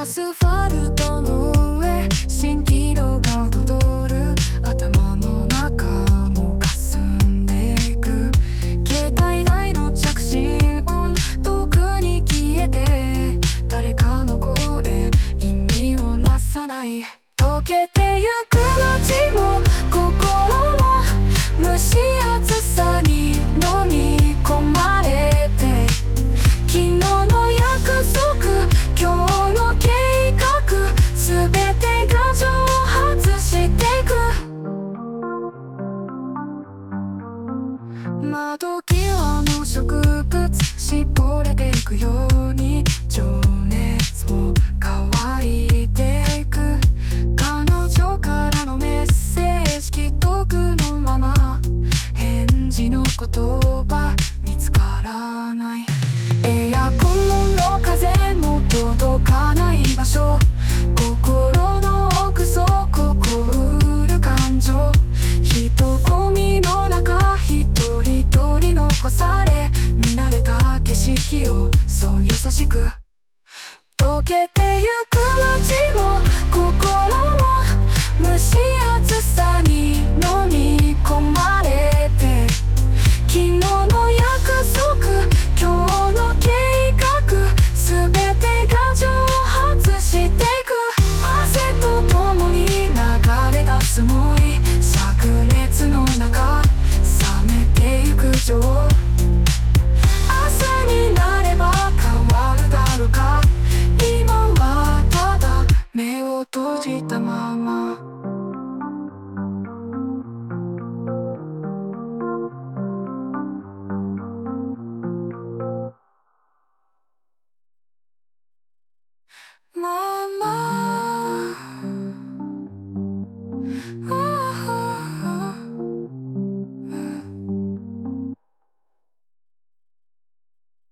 スファルトの上、蜃気楼が踊る。頭の中も霞んでいく。携帯台の着信音、遠くに消えて、誰かの声、意味をなさない。溶けてゆく街も心も蒸し暑さに飲み込まれて、昨日の約束、今日の計画、すべてが蒸発してく。窓際の植物、絞れていくように情熱も乾いていく。彼女からのメッセージ、既読のまま返事のこと